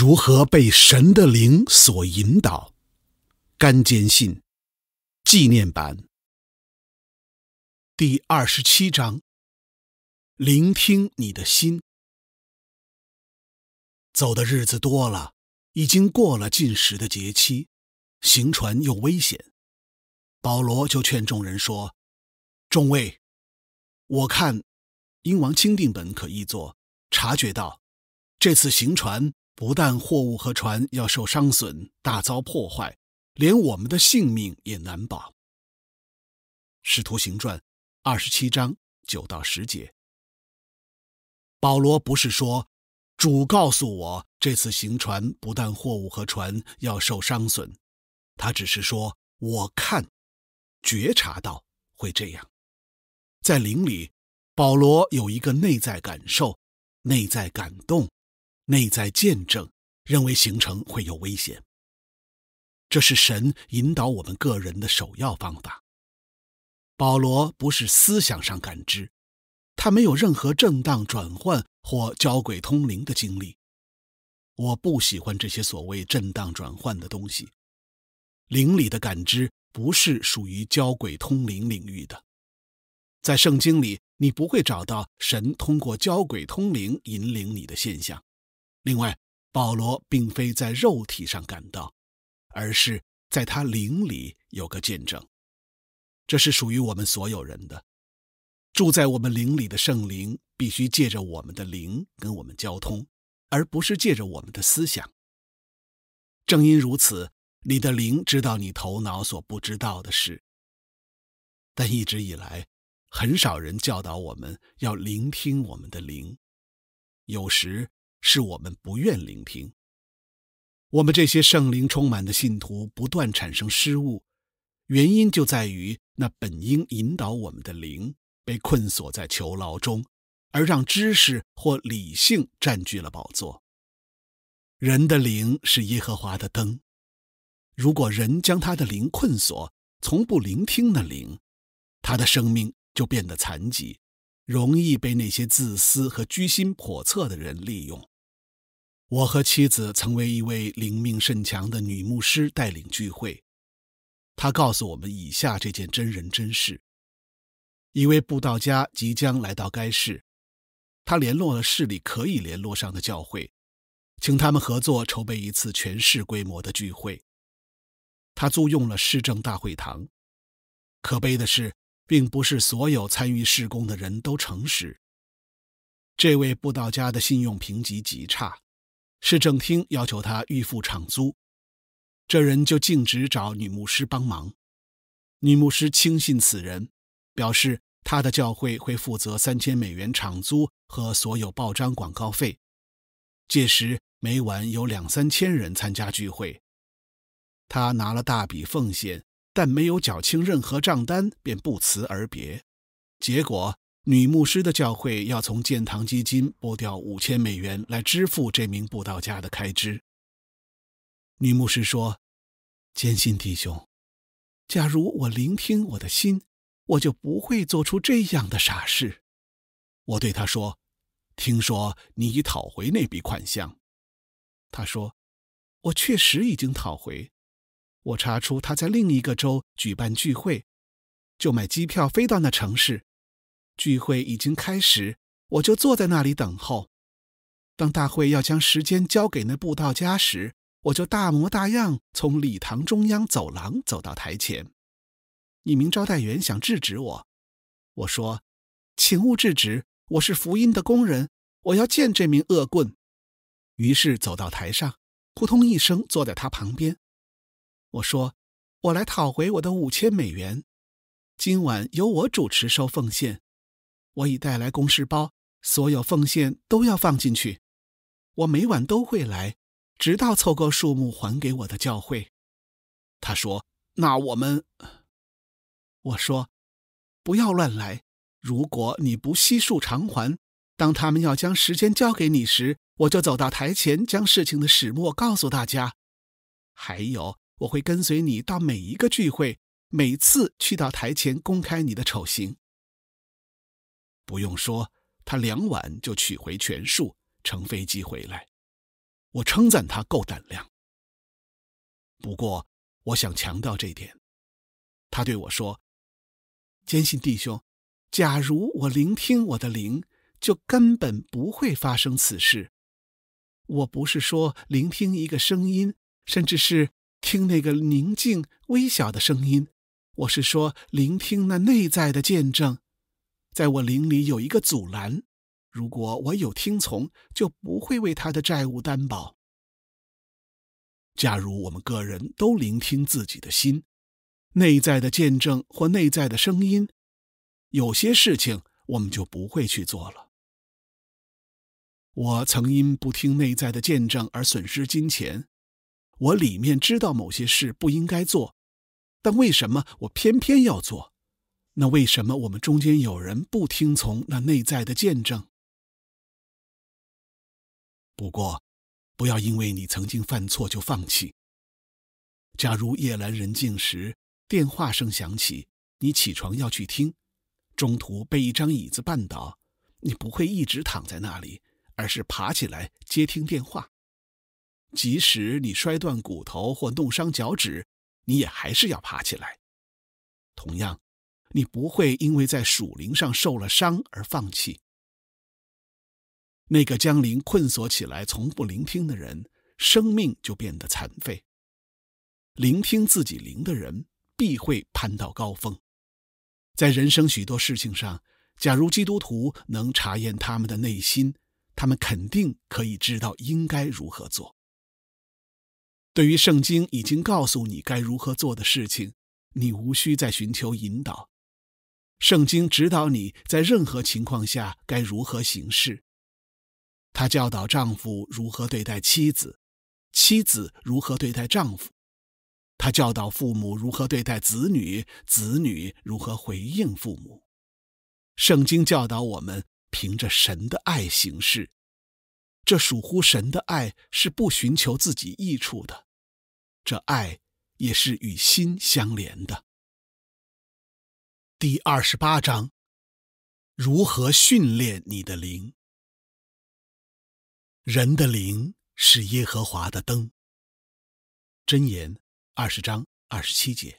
如何被神的灵所引导？甘坚信纪念版第27章，聆听你的心。走的日子多了，已经过了禁食的节期，行船又危险。保罗就劝众人说：众位，我看英王钦定本可译作察觉到，这次行船不但货物和船要受伤损，大遭破坏，连我们的性命也难保。使徒行传27章9到10节。保罗不是说主告诉我这次行船不但货物和船要受伤损，他只是说我看觉察到会这样。在灵里，保罗有一个内在感受、内在感动、内在见证，认为行程会有危险。这是神引导我们个人的首要方法。保罗不是思想上感知，他没有任何正当转换或交鬼通灵的经历。我不喜欢这些所谓正当转换的东西。灵里的感知不是属于交鬼通灵领域的。在圣经里，你不会找到神通过交鬼通灵引领你的现象。另外，保罗并非在肉体上感到，而是在他灵里有个见证。这是属于我们所有人的。住在我们灵里的圣灵必须借着我们的灵跟我们交通，而不是借着我们的思想。正因如此，你的灵知道你头脑所不知道的事。但一直以来，很少人教导我们要聆听我们的灵，有时是我们不愿聆听。我们这些圣灵充满的信徒不断产生失误，原因就在于那本应引导我们的灵被困锁在囚牢中，而让知识或理性占据了宝座。人的灵是耶和华的灯，如果人将他的灵困锁，从不聆听那灵，他的生命就变得残疾，容易被那些自私和居心叵测的人利用。我和妻子曾为一位灵命甚强的女牧师带领聚会，她告诉我们以下这件真人真事。一位布道家即将来到该市，他联络了市里可以联络上的教会，请他们合作筹备一次全市规模的聚会。他租用了市政大会堂。可悲的是，并不是所有参与事工的人都诚实。这位布道家的信用评级极差，市政厅要求他预付场租，这人就径直找女牧师帮忙。女牧师轻信此人，表示他的教会会负责$3000场租和所有报章广告费。届时每晚有2-3千人参加聚会。他拿了大笔奉献，但没有缴清任何账单，便不辞而别。结果女牧师的教会要从建堂基金拨掉$5000来支付这名布道家的开支。女牧师说：坚信弟兄，假如我聆听我的心，我就不会做出这样的傻事。我对他说：听说你已讨回那笔款项。他说：我确实已经讨回。我查出他在另一个州举办聚会，就买机票飞到那城市。聚会已经开始，我就坐在那里等候。当大会要将时间交给那布道家时，我就大模大样从礼堂中央走廊走到台前。一名招待员想制止我，我说：请勿制止，我是福音的工人，我要见这名恶棍。于是走到台上，扑通一声坐在他旁边。我说：我来讨回我的$5000，今晚由我主持收奉献。我已带来公事包，所有奉献都要放进去。我每晚都会来，直到凑够数目还给我的教会。他说：那我们……我说：不要乱来，如果你不悉数偿还，当他们要将时间交给你时，我就走到台前，将事情的始末告诉大家。还有，我会跟随你到每一个聚会，每次去到台前公开你的丑行。不用说，他2晚就取回全数，乘飞机回来。 我称赞他够胆量。不过我想强调这点，他对我说，坚信弟兄，假如我聆听我的灵，就根本不会发生此事。我不是说聆听一个声音，甚至是听那个宁静微小的声音，我是说聆听那内在的见证。在我灵里有一个阻拦，如果我有听从，就不会为他的债务担保。假如我们个人都聆听自己的心，内在的见证或内在的声音，有些事情我们就不会去做了。我曾因不听内在的见证而损失金钱，我里面知道某些事不应该做，但为什么我偏偏要做？那为什么我们中间有人不听从那内在的见证？不过，不要因为你曾经犯错就放弃。假如夜阑人静时，电话声响起，你起床要去听，中途被一张椅子绊倒，你不会一直躺在那里，而是爬起来接听电话。即使你摔断骨头或弄伤脚趾，你也还是要爬起来。同样，你不会因为在属灵上受了伤而放弃。那个将灵困锁起来从不聆听的人，生命就变得残废。聆听自己灵的人必会攀到高峰。在人生许多事情上，假如基督徒能察验他们的内心，他们肯定可以知道应该如何做。对于圣经已经告诉你该如何做的事情，你无需再寻求引导。圣经指导你在任何情况下该如何行事。他教导丈夫如何对待妻子，妻子如何对待丈夫。他教导父母如何对待子女，子女如何回应父母。圣经教导我们凭着神的爱行事，这属乎神的爱是不寻求自己益处的，这爱也是与心相连的。第28章，如何训练你的灵。人的灵是耶和华的灯。箴言20章27节。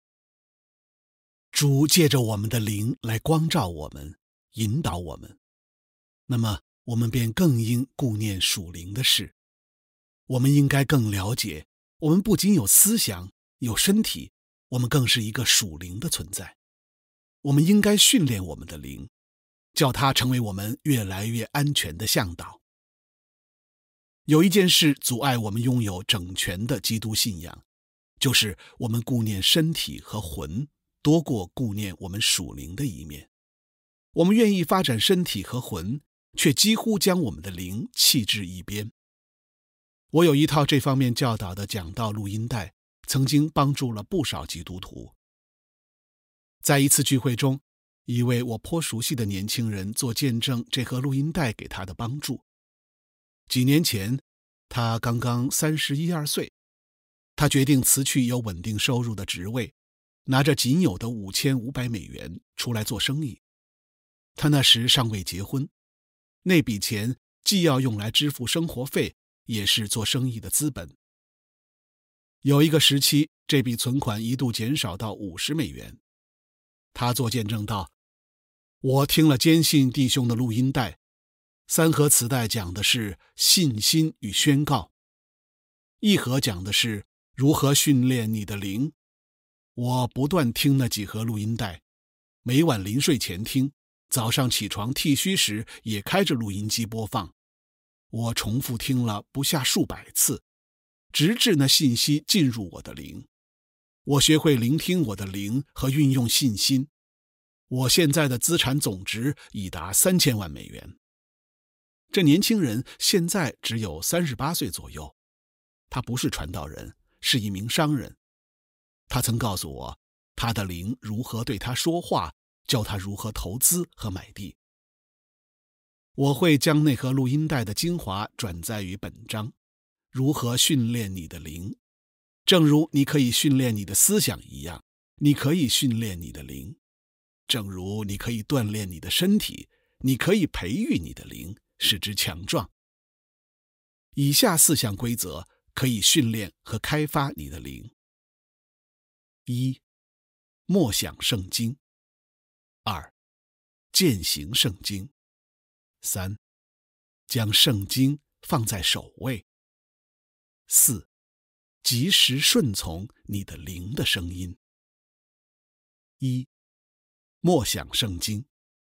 主借着我们的灵来光照我们，引导我们，那么我们便更应顾念属灵的事。我们应该更了解，我们不仅有思想，有身体，我们更是一个属灵的存在。我们应该训练我们的灵，叫它成为我们越来越安全的向导。有一件事阻碍我们拥有整全的基督信仰，就是我们顾念身体和魂多过顾念我们属灵的一面。我们愿意发展身体和魂，却几乎将我们的灵弃置一边。我有一套这方面教导的讲道录音带，曾经帮助了不少基督徒。在一次聚会中，一位我颇熟悉的年轻人做见证这盒录音带给他的帮助。几年前，他刚刚31、2岁，他决定辞去有稳定收入的职位，拿着仅有的$5500出来做生意。他那时尚未结婚，那笔钱既要用来支付生活费，也是做生意的资本。有一个时期，这笔存款一度减少到$50。他做见证道：我听了坚信弟兄的录音带，3盒磁带讲的是信心与宣告，1盒讲的是如何训练你的灵。我不断听那几盒录音带，每晚临睡前听，早上起床剃须时也开着录音机播放。我重复听了不下数百次，直至那信息进入我的灵。我学会聆听我的灵和运用信心。我现在的资产总值已达$3000万。这年轻人现在只有38岁左右，他不是传道人，是一名商人。他曾告诉我，他的灵如何对他说话，教他如何投资和买地。我会将那盒录音带的精华转载于本章，如何训练你的灵。正如你可以训练你的思想一样，你可以训练你的灵。正如你可以锻炼你的身体，你可以培育你的灵，使之强壮。 以下4项规则可以训练和开发你的灵： 1. 默想圣经； 2. 践行圣经； 3. 将圣经放在首位； 4. 及时顺从你的灵的声音。1. 默想圣经。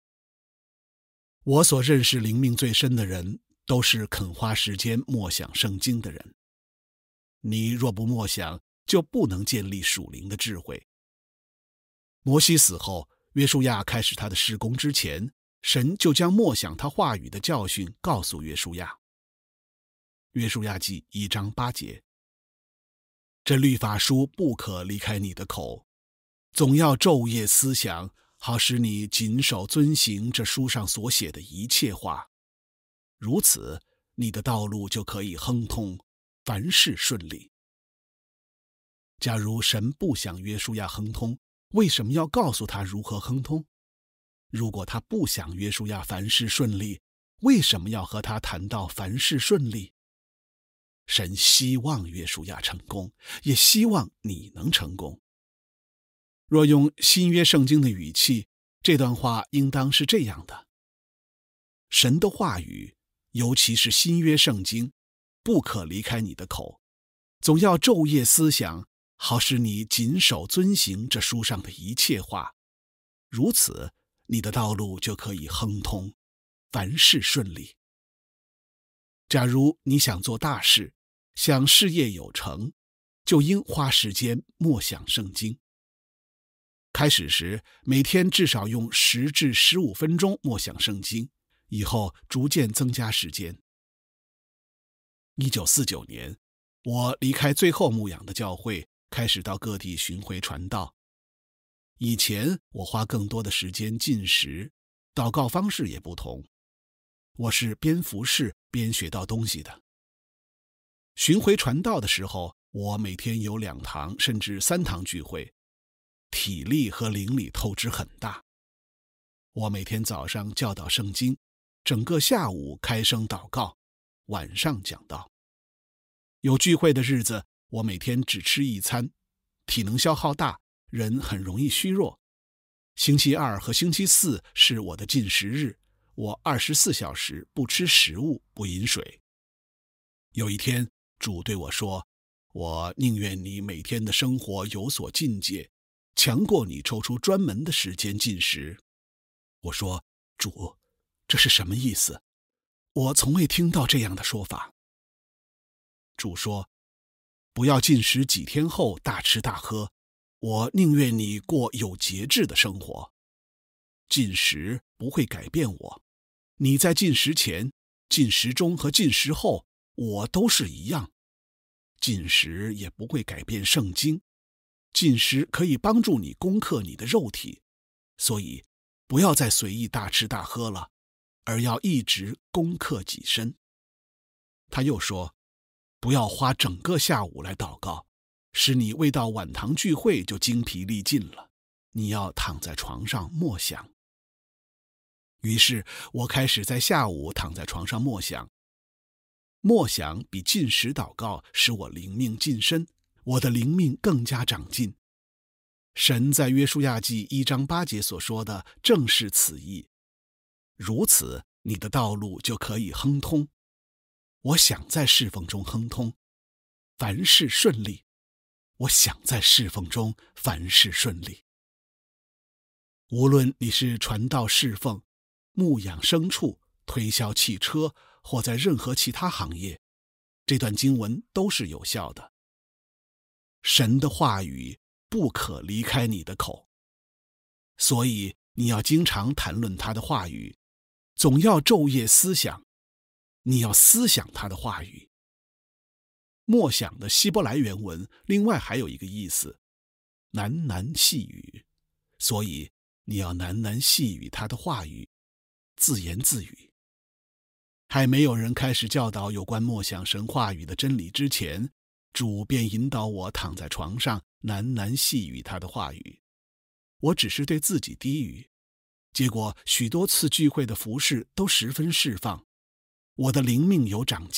我所认识灵命最深的人，都是肯花时间默想圣经的人。你若不默想，就不能建立属灵的智慧。摩西死后，约书亚开始他的事工之前，神就将默想他话语的教训告诉约书亚。约书亚记1章8节：这律法书不可离开你的口，总要昼夜思想，好使你谨守遵行这书上所写的一切话。如此，你的道路就可以亨通，凡事顺利。假如神不想约书亚亨通，为什么要告诉他如何亨通？如果他不想约书亚凡事顺利，为什么要和他谈到凡事顺利？神希望约书亚成功，也希望你能成功。若用新约圣经的语气，这段话应当是这样的：神的话语，尤其是新约圣经，不可离开你的口，总要昼夜思想，好使你谨守遵行这书上的一切话。如此，你的道路就可以亨通，凡事顺利。假如你想做大事，想事业有成，就应花时间默想圣经。开始时，每天至少用10至15分钟默想圣经，以后逐渐增加时间。1949年，我离开最后牧养的教会，开始到各地巡回传道。以前我花更多的时间禁食，祷告方式也不同。我是边服侍边学到东西的。巡回传道的时候，我每天有2堂甚至3堂聚会，体力和灵力透支很大。我每天早上教导圣经，整个下午开声祷告，晚上讲道。有聚会的日子，我每天只吃1餐，体能消耗大，人很容易虚弱。星期2和星期4是我的禁食日，我24小时不吃食物，不饮水。有一天，主对我说：我宁愿你每天的生活有所境界，强过你抽出专门的时间进食。我说：主，这是什么意思？我从未听到这样的说法。主说：不要进食几天后大吃大喝，我宁愿你过有节制的生活。进食不会改变我，你在进食前、进食中和进食后，我都是一样。进食也不会改变圣经，进食可以帮助你攻克你的肉体，所以不要再随意大吃大喝了，而要一直攻克己身。他又说，不要花整个下午来祷告，使你未到晚堂聚会就精疲力尽了，你要躺在床上默想。于是我开始在下午躺在床上默想。默想比进食祷告使我灵命晋升，我的灵命更加长进。神在约书亚记1章8节所说的正是此意。如此，你的道路就可以亨通。我想在侍奉中亨通，凡事顺利。我想在侍奉中凡事顺利。无论你是传道侍奉、牧养牲畜、推销汽车，或在任何其他行业，这段经文都是有效的。神的话语不可离开你的口，所以你要经常谈论他的话语，总要昼夜思想。你要思想他的话语。默想的希伯来原文另外还有一个意思，喃喃细语，所以你要喃喃细语他的话语，自言自语。还没有人开始教导有关默想神话语的真理之前，主便引导我躺在床上喃喃细语他的话语。我只是对自己低语，结果许多次聚会的服事都十分释放，我的灵命有长进，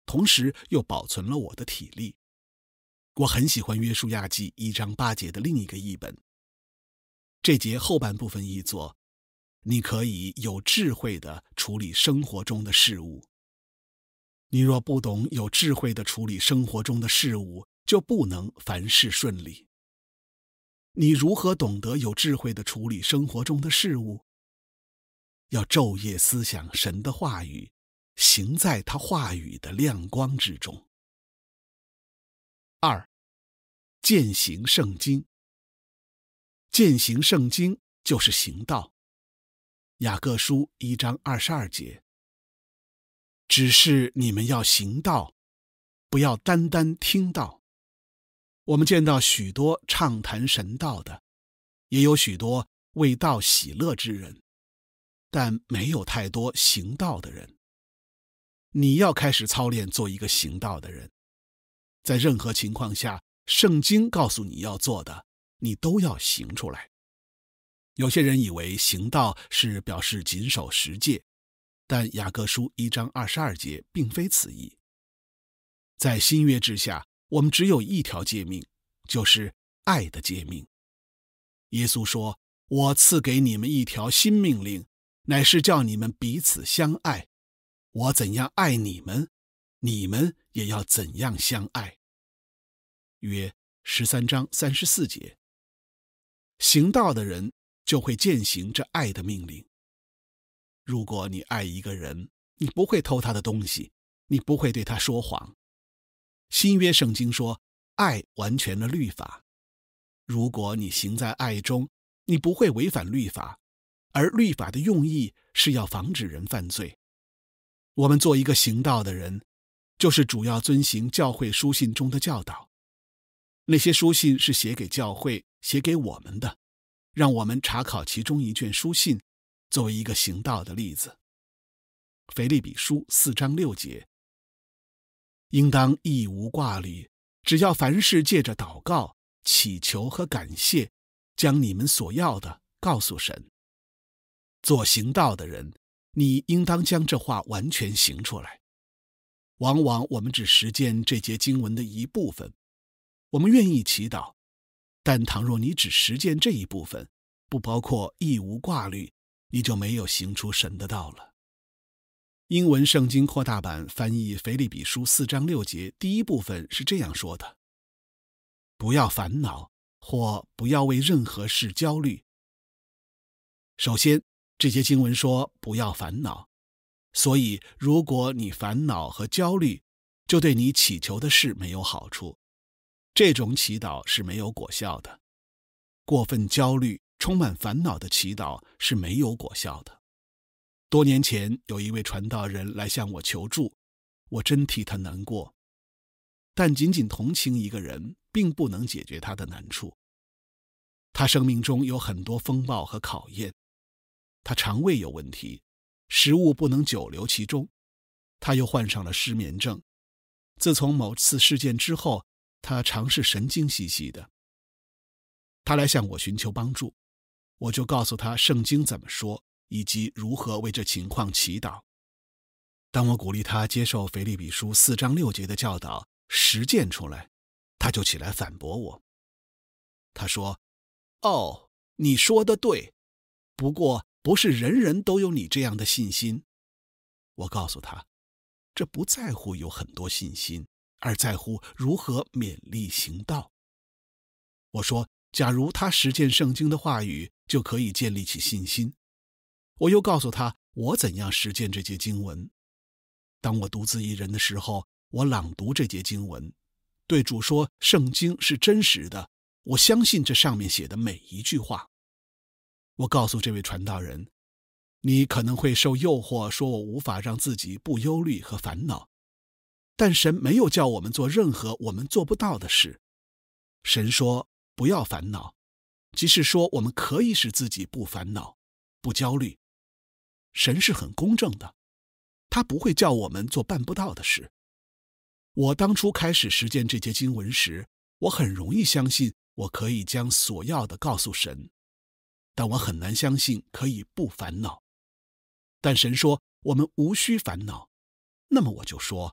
同时又保存了我的体力。我很喜欢约书亚记1章8节的另一个译本，这节后半部分译作：你可以有智慧地处理生活中的事物。你若不懂有智慧地处理生活中的事物，就不能凡事顺利。你如何懂得有智慧地处理生活中的事物？要昼夜思想神的话语，行在他话语的亮光之中。2. 践行圣经。践行圣经就是行道。雅各书1章22节。只是你们要行道，不要单单听道。我们见到许多畅谈神道的，也有许多为道喜乐之人，但没有太多行道的人。你要开始操练做一个行道的人。在任何情况下，圣经告诉你要做的，你都要行出来。有些人以为行道是表示谨守10诫，但雅各书1章22节并非此意。在新约之下，我们只有一条诫命，就是爱的诫命。耶稣说：我赐给你们一条新命令，乃是叫你们彼此相爱。我怎样爱你们，你们也要怎样相爱。约13章34节。行道的人就会践行这爱的命令。如果你爱一个人，你不会偷他的东西，你不会对他说谎。新约圣经说，爱完全了律法。如果你行在爱中，你不会违反律法，而律法的用意是要防止人犯罪。我们做一个行道的人，就是主要遵行教会书信中的教导。那些书信是写给教会、写给我们的，让我们查考其中一卷书信，作为一个行道的例子。腓立比书4章6节。应当一无挂虑，只要凡事借着祷告、祈求和感谢，将你们所要的告诉神。做行道的人，你应当将这话完全行出来。往往我们只实践这节经文的一部分，我们愿意祈祷，但倘若你只实践这一部分，不包括一无挂虑，你就没有行出神的道了。英文圣经扩大版翻译腓立比书4章6节第一部分是这样说的：不要烦恼，或不要为任何事焦虑。首先，这节经文说不要烦恼，所以如果你烦恼和焦虑，就对你祈求的事没有好处，这种祈祷是没有果效的。过分焦虑、充满烦恼的祈祷是没有果效的。多年前有一位传道人来向我求助，我真替他难过。但仅仅同情一个人，并不能解决他的难处。他生命中有很多风暴和考验，他肠胃有问题，食物不能久留其中，他又患上了失眠症。自从某次事件之后，他常是神经兮兮的。他来向我寻求帮助，我就告诉他圣经怎么说，以及如何为这情况祈祷。当我鼓励他接受腓立比书4章6节的教导，实践出来，他就起来反驳我。他说：哦，你说的对，不过不是人人都有你这样的信心。我告诉他，这不在乎有很多信心，而在乎如何勉力行道。我说，假如他实践圣经的话语，就可以建立起信心。我又告诉他我怎样实践这节经文。当我独自一人的时候，我朗读这节经文，对主说圣经是真实的，我相信这上面写的每一句话。我告诉这位传道人，你可能会受诱惑，说我无法让自己不忧虑和烦恼，但神没有叫我们做任何我们做不到的事。神说不要烦恼，即是说我们可以使自己不烦恼、不焦虑。神是很公正的，他不会叫我们做办不到的事。我当初开始实践这节经文时，我很容易相信我可以将所要的告诉神，但我很难相信可以不烦恼。但神说我们无需烦恼，那么我就说，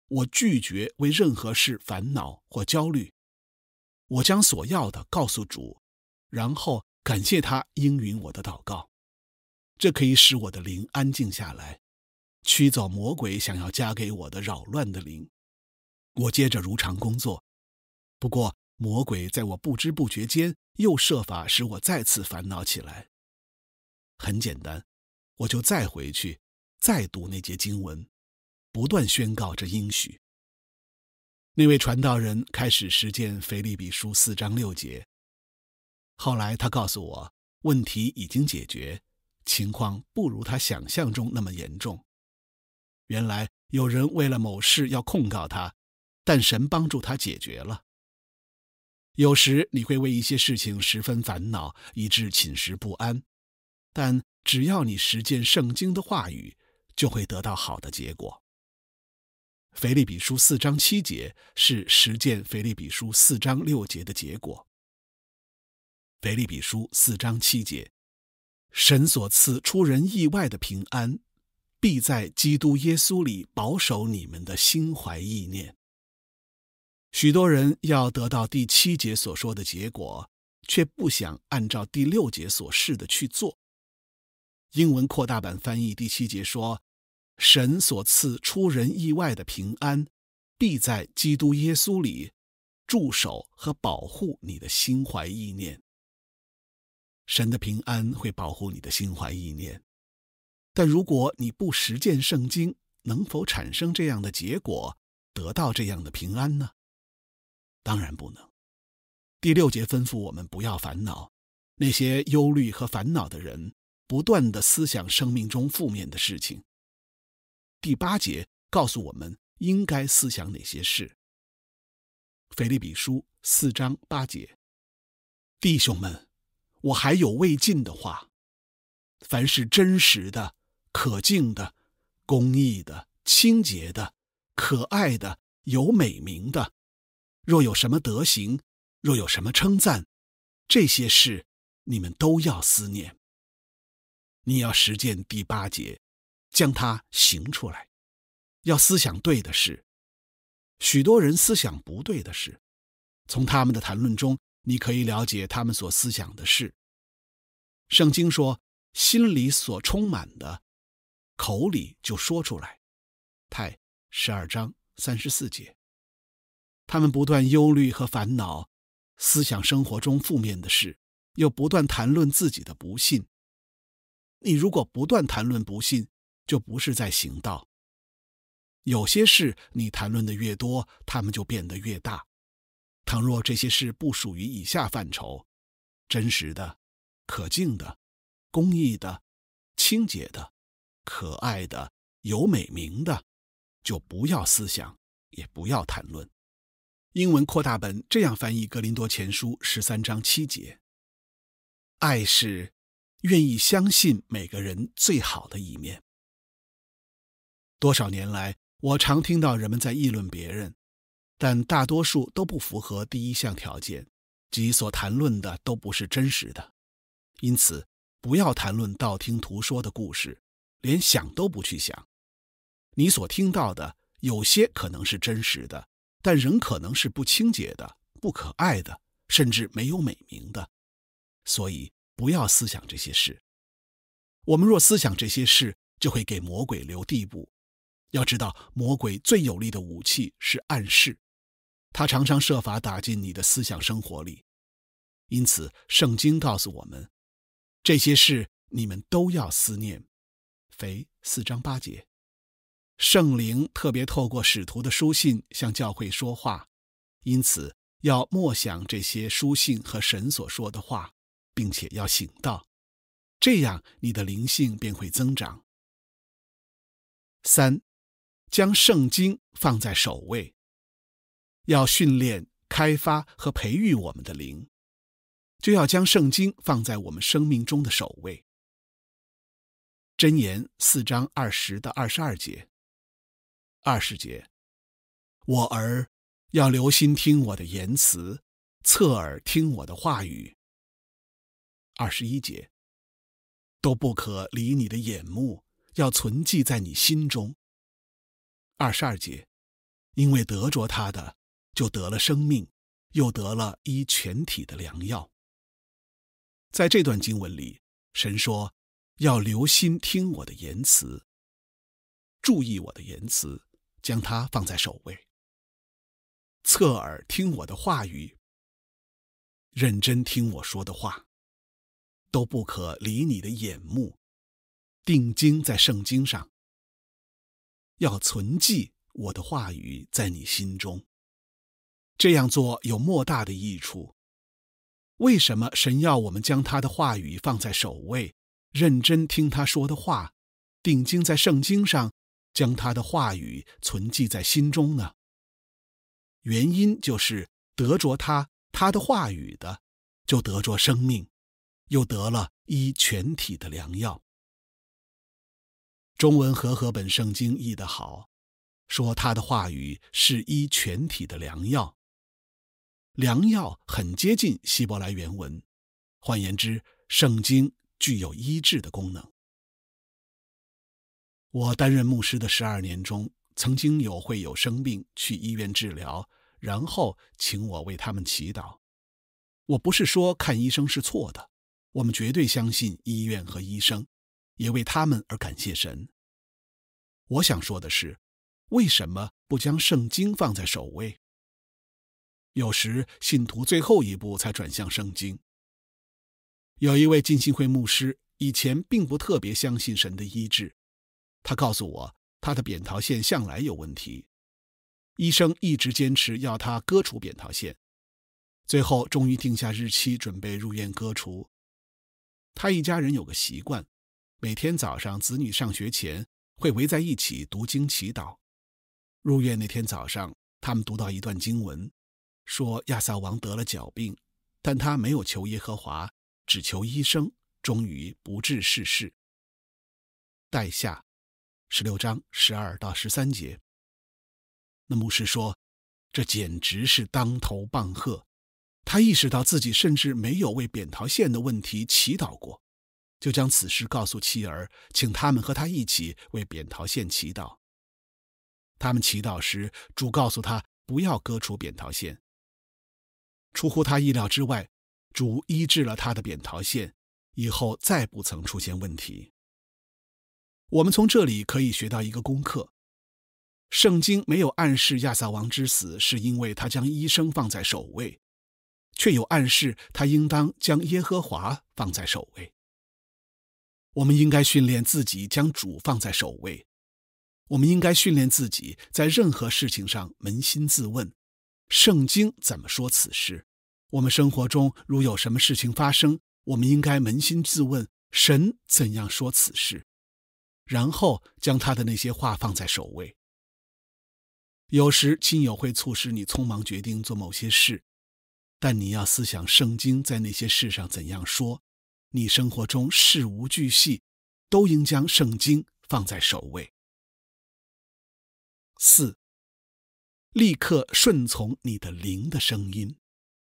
我拒绝为任何事烦恼或焦虑。我将所要的告诉主，然后感谢他应允我的祷告。这可以使我的灵安静下来，驱走魔鬼想要加给我的扰乱的灵。我接着如常工作，不过魔鬼在我不知不觉间又设法使我再次烦恼起来。很简单，我就再回去，再读那节经文，不断宣告这应许。那位传道人开始实践腓立比书4章6节。后来他告诉我，问题已经解决，情况不如他想象中那么严重。原来有人为了某事要控告他，但神帮助他解决了。有时你会为一些事情十分烦恼，以致寝食不安，但只要你实践圣经的话语，就会得到好的结果。腓立比书4章7节是实践腓立比书4章6节的结果。腓立比书4章7节，神所赐出人意外的平安，必在基督耶稣里保守你们的心怀意念。许多人要得到第7节所说的结果，却不想按照第6节所示的去做。英文扩大版翻译第7节说，神所赐出人意外的平安，必在基督耶稣里驻守和保护你的心怀意念。神的平安会保护你的心怀意念，但如果你不实践圣经，能否产生这样的结果，得到这样的平安呢？当然不能。第6节吩咐我们不要烦恼，那些忧虑和烦恼的人不断地思想生命中负面的事情。第8节告诉我们应该思想哪些事。腓立比书4章8节，弟兄们，我还有未尽的话，凡是真实的、可敬的、公义的、清洁的、可爱的、有美名的，若有什么德行，若有什么称赞，这些事你们都要思念。你要实践第8节，将它行出来，要思想对的事。许多人思想不对的事，从他们的谈论中，你可以了解他们所思想的事。圣经说，心里所充满的，口里就说出来。太12章34节。他们不断忧虑和烦恼，思想生活中负面的事，又不断谈论自己的不信。你如果不断谈论不信，就不是在行道。有些事你谈论的越多，它们就变得越大。倘若这些事不属于以下范畴，真实的、可敬的、公义的、清洁的、可爱的、有美名的，就不要思想，也不要谈论。英文扩大本这样翻译哥林多前书13章7节，爱是愿意相信每个人最好的一面。多少年来，我常听到人们在议论别人，但大多数都不符合第一项条件，即所谈论的都不是真实的。因此，不要谈论道听途说的故事，连想都不去想。你所听到的，有些可能是真实的，但仍可能是不清洁的、不可爱的，甚至没有美名的。所以，不要思想这些事。我们若思想这些事，就会给魔鬼留地步。要知道，魔鬼最有力的武器是暗示，他常常设法打进你的思想生活里。因此，圣经告诉我们，这些事你们都要思念。腓4章8节。圣灵特别透过使徒的书信向教会说话，因此要默想这些书信和神所说的话，并且要行道，这样你的灵性便会增长。3. 将圣经放在首位，要训练、开发和培育我们的灵，就要将圣经放在我们生命中的首位。箴言4章20到22节。20节，我儿，要留心听我的言辞，侧耳听我的话语。21节，都不可离你的眼目，要存记在你心中。22节， 因为得着他的，就得了生命，又得了医全体的良药。在这段经文里，神说要留心听我的言辞，注意我的言辞，将它放在首位，侧耳听我的话语，认真听我说的话，都不可离你的眼目，定睛在圣经上，要存记我的话语在你心中。这样做有莫大的益处。为什么神要我们将他的话语放在首位，认真听他说的话，定睛在圣经上，将他的话语存记在心中呢？原因就是得着他的话语的，就得着生命，又得了医全体的良药。中文和合本圣经译得好，说他的话语是医全体的良药。良药很接近希伯来原文，换言之，圣经具有医治的功能。我担任牧师的12年中，曾经有会友生病去医院治疗，然后请我为他们祈祷。我不是说看医生是错的，我们绝对相信医院和医生，也为他们而感谢神。我想说的是，为什么不将圣经放在首位？有时信徒最后一步才转向圣经。有一位浸信会牧师，以前并不特别相信神的医治，他告诉我他的扁桃腺向来有问题，医生一直坚持要他割除扁桃腺，最后终于定下日期准备入院割除。他一家人有个习惯，每天早上子女上学前会围在一起读经祈祷。入院那天早上，他们读到一段经文，说亚撒王得了脚病，但他没有求耶和华，只求医生，终于不治逝世。带下16章12到13节。那牧师说，这简直是当头棒喝。他意识到自己甚至没有为扁桃腺的问题祈祷过，就将此事告诉妻儿，请他们和他一起为扁桃腺祈祷。他们祈祷时，主告诉他不要割除扁桃腺。出乎他意料之外，主医治了他的扁桃腺，以后再不曾出现问题。我们从这里可以学到一个功课：圣经没有暗示亚撒王之死是因为他将医生放在首位，却有暗示他应当将耶和华放在首位。我们应该训练自己将主放在首位，我们应该训练自己在任何事情上扪心自问，圣经怎么说此事？我们生活中如有什么事情发生，我们应该扪心自问，神怎样说此事？然后将他的那些话放在首位。有时亲友会促使你匆忙决定做某些事，但你要思想圣经在那些事上怎样说，你生活中事无巨细，都应将圣经放在首位。4. 立刻顺从你的灵的声音。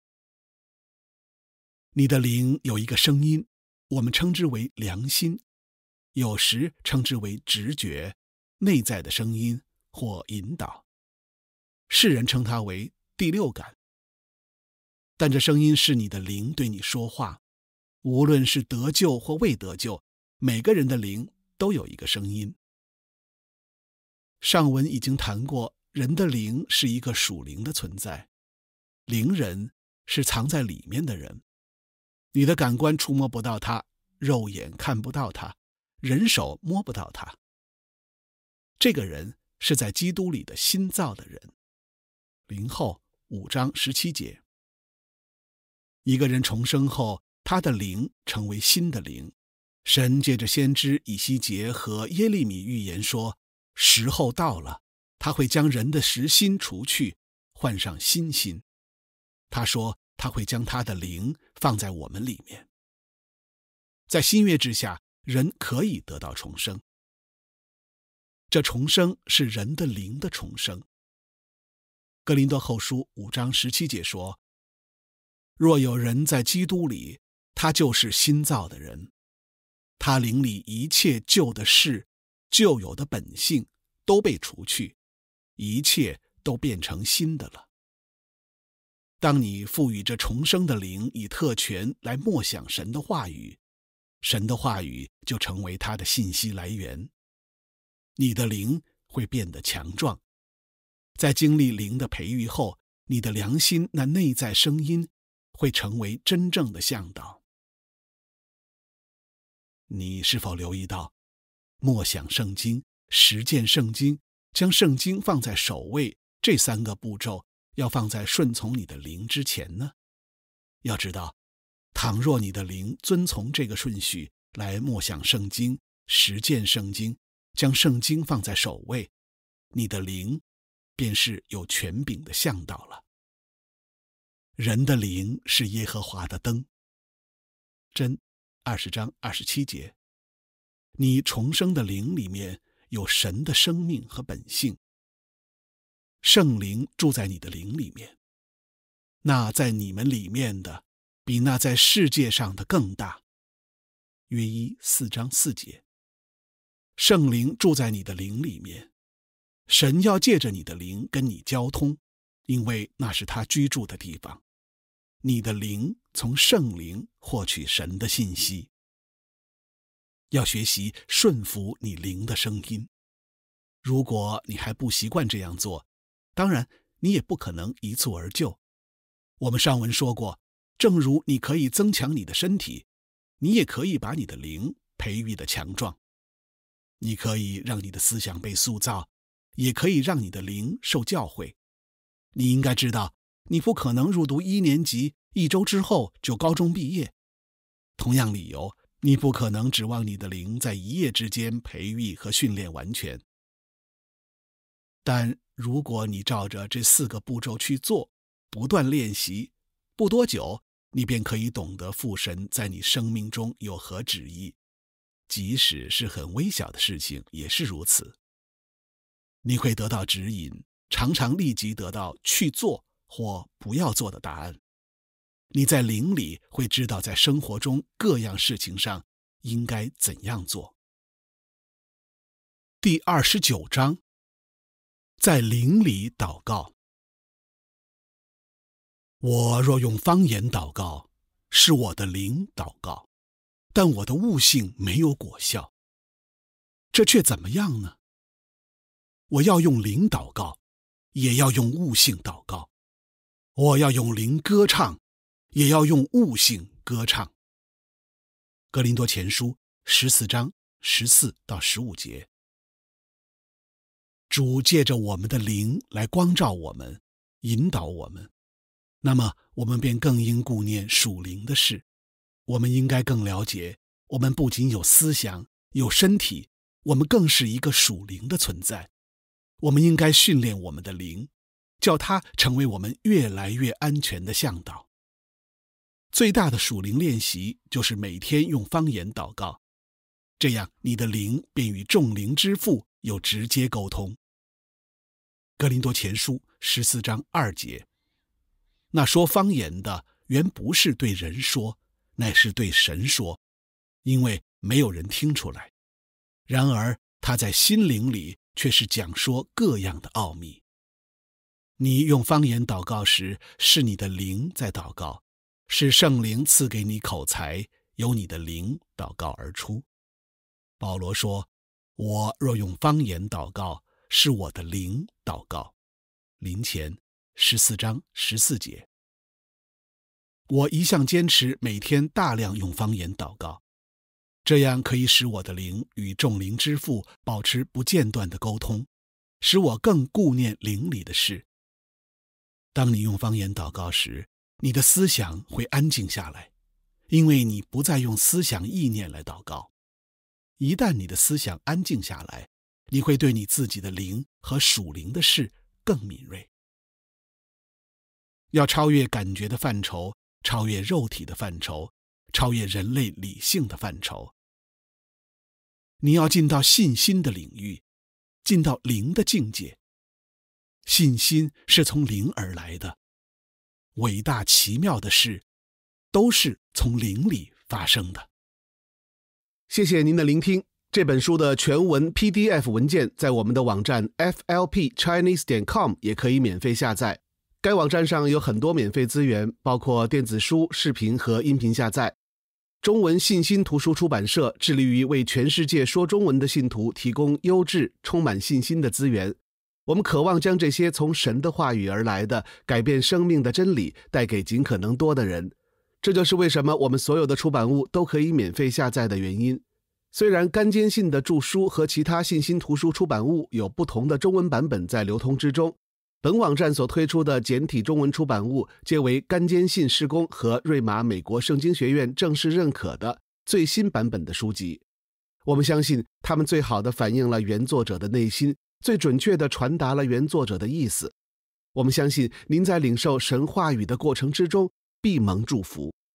你的灵有一个声音，我们称之为良心，有时称之为直觉、内在的声音或引导。世人称它为第六感。但这声音是你的灵对你说话，无论是得救或未得救，每个人的灵都有一个声音。上文已经谈过，人的灵是一个属灵的存在，灵人是藏在里面的人，你的感官触摸不到它，肉眼看不到它，人手摸不到它。这个人是在基督里的新造的人。林后5章17节。一个人重生后，他的灵成为新的灵。神借着先知以西结和耶利米预言说，时候到了，他会将人的实心除去，换上新心。他说他会将他的灵放在我们里面。在新约之下，人可以得到重生。这重生是人的灵的重生。哥林多后书5章17节说，若有人在基督里，他就是新造的人，他灵里一切旧的事、旧有的本性都被除去，一切都变成新的了。当你赋予这重生的灵以特权来默想神的话语，神的话语就成为他的信息来源。你的灵会变得强壮。在经历灵的培育后，你的良心那内在声音会成为真正的向导。你是否留意到，默想圣经、实践圣经、将圣经放在首位这3个步骤要放在顺从你的灵之前呢？要知道，倘若你的灵遵从这个顺序来默想圣经、实践圣经，将圣经放在首位，你的灵便是有权柄的向导了。人的灵是耶和华的灯。箴20章27节，你重生的灵里面有神的生命和本性，圣灵住在你的灵里面，那在你们里面的比那在世界上的更大。约1 4章4节，圣灵住在你的灵里面，神要借着你的灵跟你交通，因为那是他居住的地方。你的灵从圣灵获取神的信息。要学习顺服你灵的声音。如果你还不习惯这样做，当然你也不可能一蹴而就。我们上文说过，正如你可以增强你的身体，你也可以把你的灵培育得强壮。你可以让你的思想被塑造，也可以让你的灵受教诲。你应该知道，你不可能入读1年级1周之后就高中毕业。同样理由，你不可能指望你的灵在一夜之间培育和训练完全。但如果你照着这4个步骤去做，不断练习，不多久，你便可以懂得父神在你生命中有何旨意，即使是很微小的事情也是如此。你会得到指引，常常立即得到去做或不要做的答案。你在灵里会知道在生活中各样事情上应该怎样做。第29章，在灵里祷告。我若用方言祷告，是我的灵祷告，但我的悟性没有果效。这却怎么样呢？我要用灵祷告，也要用悟性祷告；我要用灵歌唱，也要用悟性歌唱。哥林多前书14章14到15节。主借着我们的灵来光照我们，引导我们，那么我们便更应顾念属灵的事。我们应该更了解，我们不仅有思想，有身体，我们更是一个属灵的存在。我们应该训练我们的灵，叫它成为我们越来越安全的向导。最大的属灵练习就是每天用方言祷告，这样你的灵便与众灵之父有直接沟通。哥林多前书14章2节，那说方言的原不是对人说，乃是对神说，因为没有人听出来。然而他在心灵里却是讲说各样的奥秘。你用方言祷告时，是你的灵在祷告，是圣灵赐给你口才，由你的灵祷告而出。保罗说，我若用方言祷告，是我的灵祷告。林前14章14节。我一向坚持每天大量用方言祷告，这样可以使我的灵与众灵之父保持不间断的沟通，使我更顾念灵里的事。当你用方言祷告时，你的思想会安静下来，因为你不再用思想意念来祷告。一旦你的思想安静下来，你会对你自己的灵和属灵的事更敏锐。要超越感觉的范畴，超越肉体的范畴，超越人类理性的范畴。你要进到信心的领域，进到灵的境界。信心是从灵而来的，伟大奇妙的事都是从灵里发生的。谢谢您的聆听。 这本书的全文 PDF 文件在我们的网站 flpchinese.com 也可以免费下载。该网站上有很多免费资源，包括电子书、视频和音频下载。中文信心图书出版社致力于为全世界说中文的信徒提供优质、充满信心的资源。我们渴望将这些从神的话语而来的改变生命的真理带给尽可能多的人。这就是为什么我们所有的出版物都可以免费下载的原因。虽然甘坚信的著书和其他信心图书出版物有不同的中文版本在流通之中，本网站所推出的简体中文出版物皆为甘坚信事工和瑞玛美国圣经学院正式认可的最新版本的书籍。我们相信他们最好地反映了原作者的内心，最准确地传达了原作者的意思。我们相信您在领受神话语的过程之中必蒙祝福。